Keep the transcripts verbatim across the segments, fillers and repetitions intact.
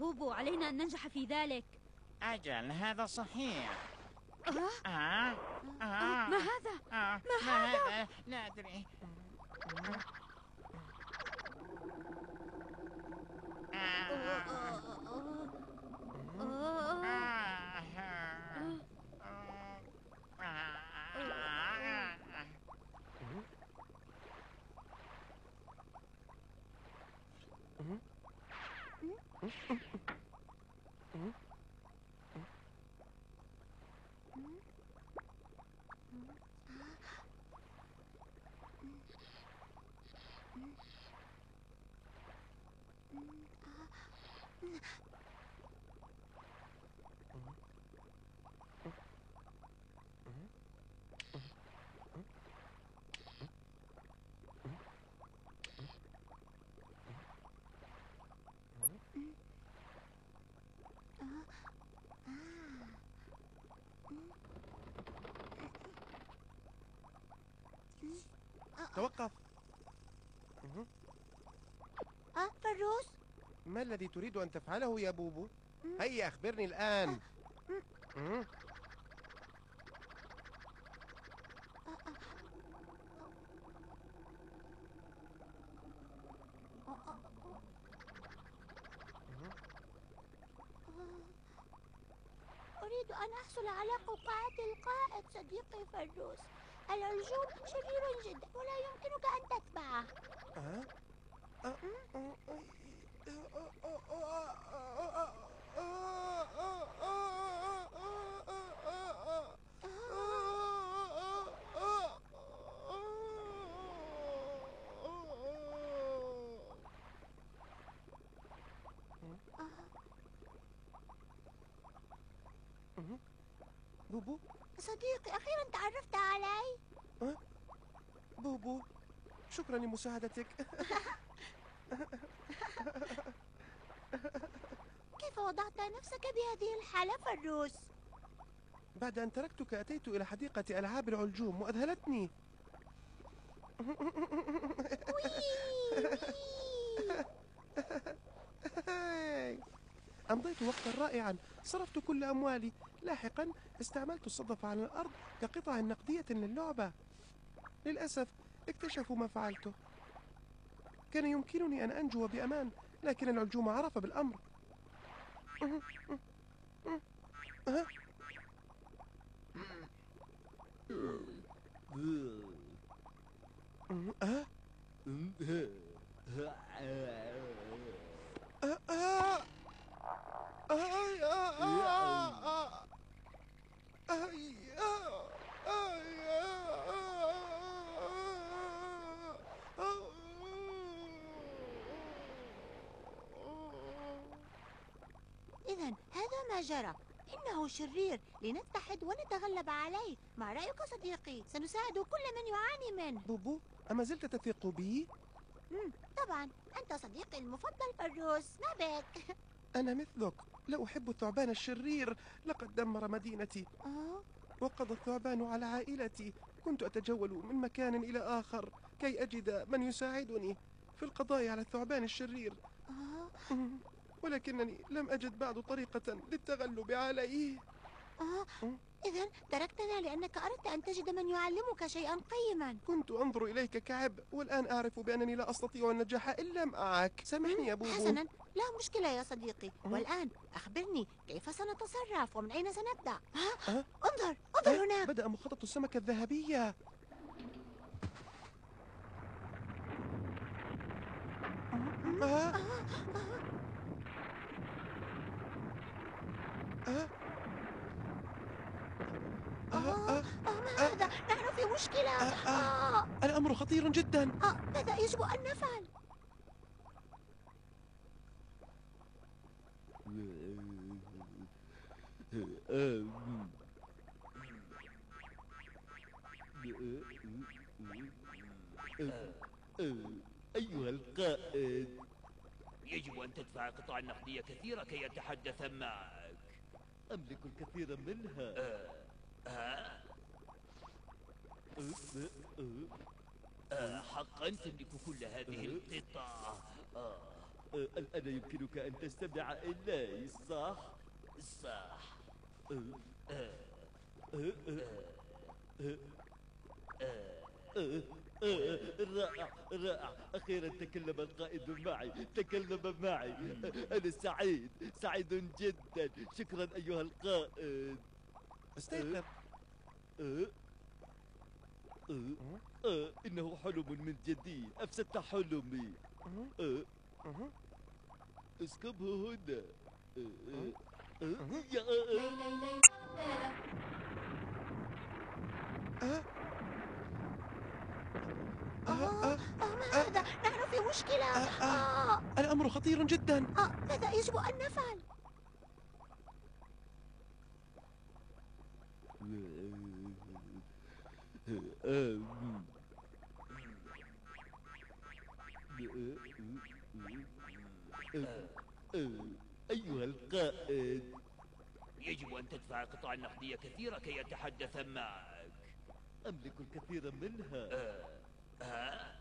بوبو، علينا أن ننجح في ذلك. أجل، هذا صحيح. آه؟ آه. آه. ما هذا؟ آه. ما هذا؟ لا أدري. توقف. أه فروس؟ ما الذي تريد أن تفعله يا بوبو؟ هيا أخبرني الآن. أه. أريد أن أحصل على قوقعة القائد صديقي فروس. العلجوم شرير جدا ولا يمكنك أن تتبعه. أه؟ أه؟ بوبو صديقي، أخيرا تعرفت علي. أه؟ بوبو، شكرا لمساعدتك. كيف وضعت نفسك بهذه الحالة فروس؟ بعد أن تركتك أتيت إلى حديقة ألعاب العلجوم وأذهلتني. أمضيت وقتا رائعا، صرفت كل أموالي. لاحقا استعملت الصدف على الأرض كقطع نقدية للعبة. للأسف اكتشفوا ما فعلته. كان يمكنني أن أنجو بأمان، لكن العلجوم عرف بالأمر. أه؟ أه؟ إذا هذا ما جرى. إنه شرير، لنتحد ونتغلب عليه. ما رأيك صديقي؟ سنساعد كل من يعاني منه. بوبو، أما زلت تثق بي؟ مم. طبعا، أنت صديقي المفضل فروس. ما بك؟ أنا مثلك، لا أحب الثعبان الشرير. لقد دمر مدينتي. أه؟ وقضى الثعبان على عائلتي. كنت أتجول من مكان إلى آخر كي أجد من يساعدني في القضاء على الثعبان الشرير. أه؟ ولكنني لم أجد بعد طريقة للتغلب عليه. أه؟ إذا تركتنا لأنك أردت أن تجد من يعلمك شيئا قيما. كنت أنظر إليك كعبء، والآن أعرف بأنني لا أستطيع النجاح إلا معك. سامحني يا بوبو. حسنا، لا مشكلة يا صديقي. والآن أخبرني كيف سنتصرف ومن أين سنبدأ؟ ها؟ أه؟ انظر انظر أه؟ هناك. بدأ مخطط السمكة الذهبية. أه؟ أه؟ آه آه ما هذا؟ نحن في مشكلة. آه آه آه الأمر خطير جدا. آه ماذا يجب أن نفعل؟ أيها القائد، يجب أن تدفع قطع نقدية كثيرة كي أتحدث معك. أملك الكثير منها. آه. آه. آه. حقا تملك كل هذه القطع. آه. آه، الآن يمكنك أن تستمع إلي صح؟ صح. آه، آه، آه، آه، آه، آه، آه، رائع رائع، أخيرا تكلم القائد معي، تكلم معي. آه، أنا سعيد سعيد جدا. شكرا أيها القائد. استيقظ. آه، آه، آه، إنه حلم من جديد، أفسدت حلمي. آه، أها. اسكبه هنا. آه، آه، آه، يا لي آه، لي لي لا. آه. آه. آه آه. آه ما هذا؟ نحن في مشكلة. آه، آه. آه الأمر خطير جدا. آه ماذا يجب أن نفعل؟ أيها القائد، يجب أن تدفع قطع نقدية كثيرة كي أتحدث معك. أملك الكثير منها. آه.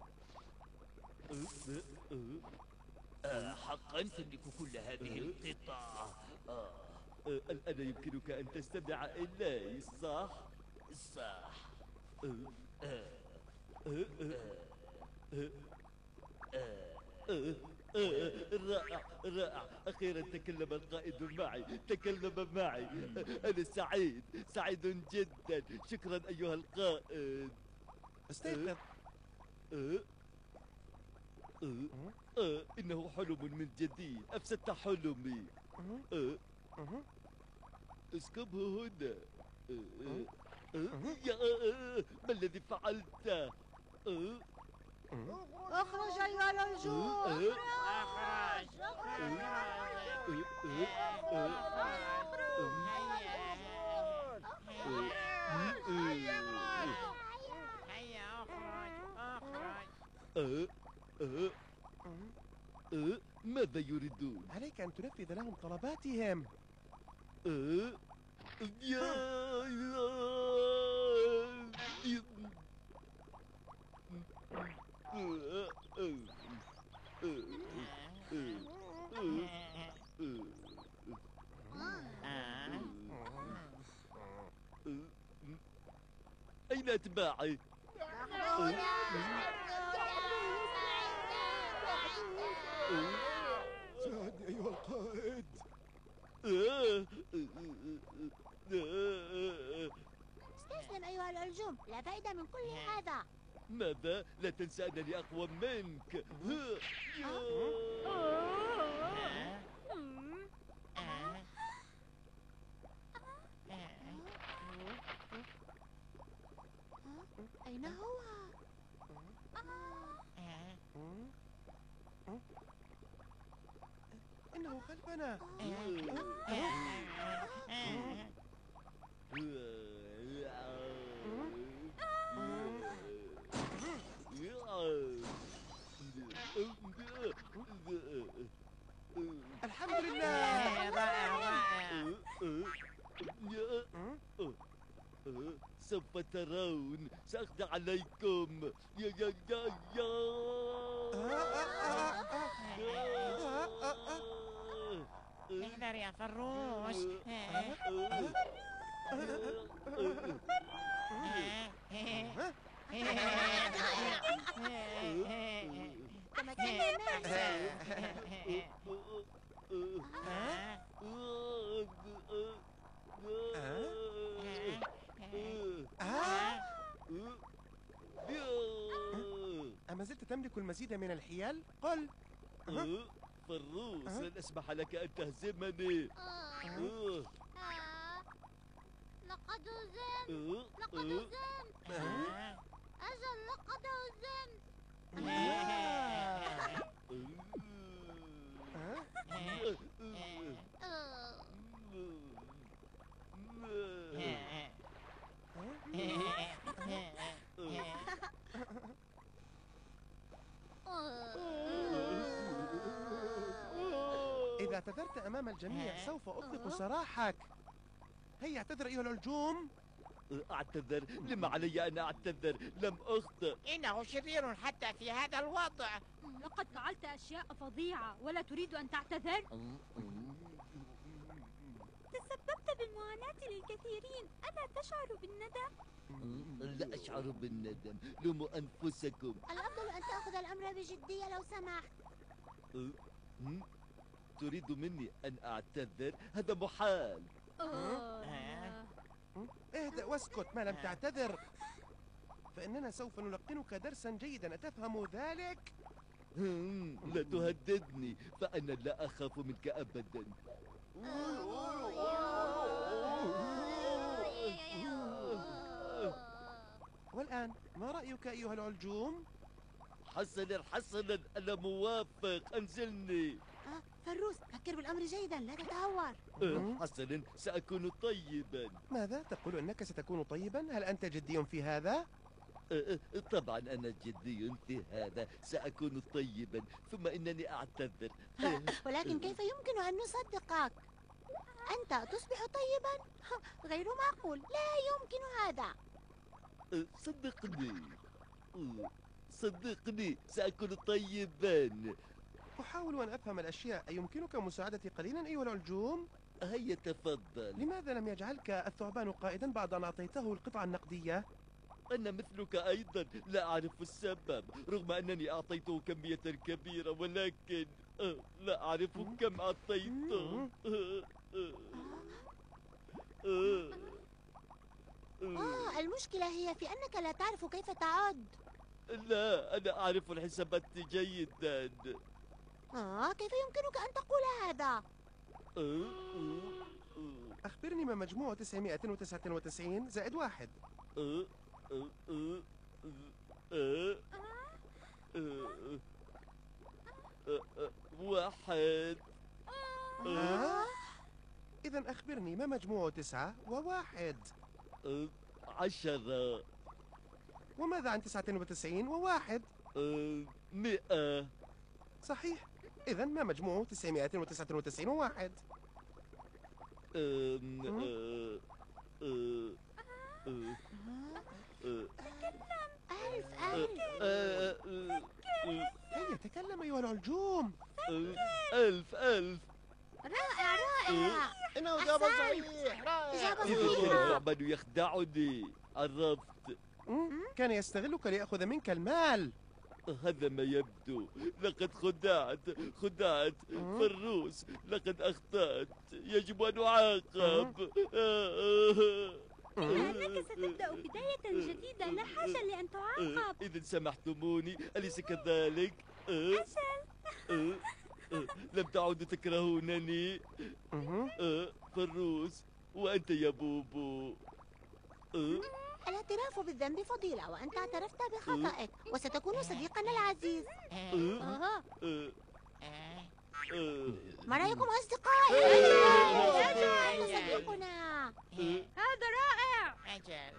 آه، حقا تملك كل هذه القطع. آه. آه، الآن يمكنك أن تستمع إلي صح؟ صح. آه، آه، آه، آه، آه، آه، آه، رائع رائع، أخيرا تكلم القائد معي، تكلم معي. آه، أنا سعيد سعيد جدا. شكرا أيها القائد. استيقظ. آه، آه، آه، إنه حلم من جديد، أفسدت حلمي. آه، أها. اسكبه هنا. آه، آه، آه، يا آه، ما الذي فعلته؟ آه، اخرج أيها الهجوم. آه، أخرج. هيا اخرج اخرج. آه، آه، آه، ماذا يريدون؟ عليك أن تنفذ لهم طلباتهم. آه، يا يا يا- آه، آه، آه، آه، آه. أين أتباعي؟ ساعدني أيها القائد. استسلم أيها الهجوم، لا فائدة من كل هذا. ماذا؟ لا تنسى أنني أقوى منك. أين هو؟ إنه خلفنا. الحمد لله. رائع رائع. سوف ترون، سأخضع عليكم. يا يا يا يا احذر يا فروش. تمكنا أما زلت تملك المزيد من الحيل؟ قل. فروس، لن أسمح لك أن تهزمني. آه. لقد هزمت. لقد هزمت. أجل لقد هزمت. آه. إذا اعتذرت أمام الجميع سوف أطلق سراحك. هيا اعتذر أيها الهجوم. أعتذر؟ لما علي أن أعتذر؟ لم أخطئ. إنه شرير حتى في هذا الوضع. لقد لقد فعلت أشياء فظيعة ولا تريد أن تعتذر؟ تسببت بالمعاناة للكثيرين، ألا تشعر بالندم؟ لا أشعر بالندم. لوموا أنفسكم. الأفضل أن تأخذ الأمر بجدية لو سمحت. أه؟ تريد مني أن أعتذر؟ هذا محال. آه. اهدأ واسكت ما لم تعتذر، فإننا سوف نلقنك درسا جيدا، أتفهم ذلك؟ هم، لا تهددني، فأنا لا أخاف منك أبدا. والآن ما رأيك أيها العلجوم؟ حسنا حسنا، أنا موافق. أنزلني. آه، فروس، فكر بالأمر جيدا، لا تتهور. أه، حسنا، سأكون طيبا. ماذا تقول أنك ستكون طيبا؟ هل أنت جدي في هذا؟ أه، أه، طبعا أنا جدي في هذا، سأكون طيبا، ثم إنني أعتذر. أه، ولكن كيف يمكن أن نصدقك؟ أنت تصبح طيبا؟ غير معقول، لا يمكن هذا. أه، صدقني. أه، صدقني سأكون طيبا. أحاول أن أفهم الأشياء، أيمكنك مساعدتي قليلا أيها العلجوم؟ هيا تفضل. لماذا لم يجعلك الثعبان قائدا بعد أن أعطيته القطعة النقدية؟ أنا مثلك أيضا لا أعرف السبب، رغم أنني أعطيته كمية كبيرة، ولكن أه، لا أعرف كم أعطيته. أه، أه، أه، أه. آه، المشكلة هي في أنك لا تعرف كيف تعد. لا، أنا أعرف الحسابات جيدا. آه، كيف يمكنك أن تقول هذا؟ أه، أه، أه. أخبرني ما مجموع تسعمائة وتسعة وتسعين زائد واحد. أه، أه، أه، أه، أه، أه، أه، واحد. آه؟ إذا أخبرني ما مجموع تسعة وواحد؟ أه، عشرة. وماذا عن تسعة وتسعين وواحد؟ أه، مئة. صحيح، إذا ما مجموع تسعمائة وتسعة وتسعين وواحد؟ أم، أه، أه، أه، أه، ألف أه، ألف. أه، أه، هيا تكلم أيها العلجوم. أه، ألف ألف. رائع رائع. إنه إجابة أحسنت. صحيح، رائع. إجابة إذا صحيحة. الثعبان يخدعني. عرفت. مم، كان يستغلك ليأخذ منك المال. هذا ما يبدو. لقد خدعت خدعت فروس، لقد أخطأت، يجب أن أعاقب. لأنك ستبدأ بداية جديدة، لا حاجة لأن تعاقب. إذا سمحتموني، أليس كذلك؟ أجل. لم تعودوا تكرهونني. مهم. فروس، وأنت يا بوبو. الاعتراف بالذنب فضيلة، وأنت اعترفت بخطئك، وستكون صديقنا العزيز. آه. ما رأيكم أصدقائي؟ أنت صديقنا. هذا رائع. أجل.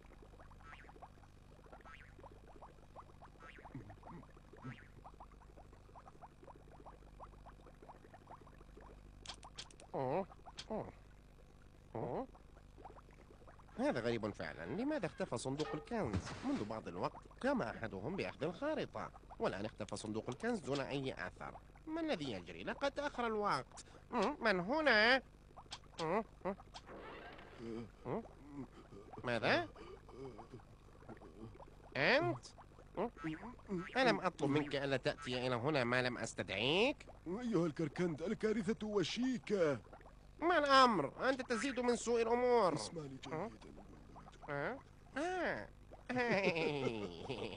أوه. أوه. أوه. هذا غريب فعلا، لماذا اختفى صندوق الكنز؟ منذ بعض الوقت قام أحدهم بأخذ الخارطة، والآن اختفى صندوق الكنز دون أي أثر. ما الذي يجري؟ لقد تأخر الوقت. مم، من هنا؟ مم، مم. مم. ماذا؟ أنت؟ مم. ألم أطلب منك ألا تأتي إلى هنا ما لم أستدعيك؟ أيها الكركند، الكارثة وشيكة. ما الأمر؟ أنت تزيد من سوء الأمور. اسمعني جيدا. آه؟ آه.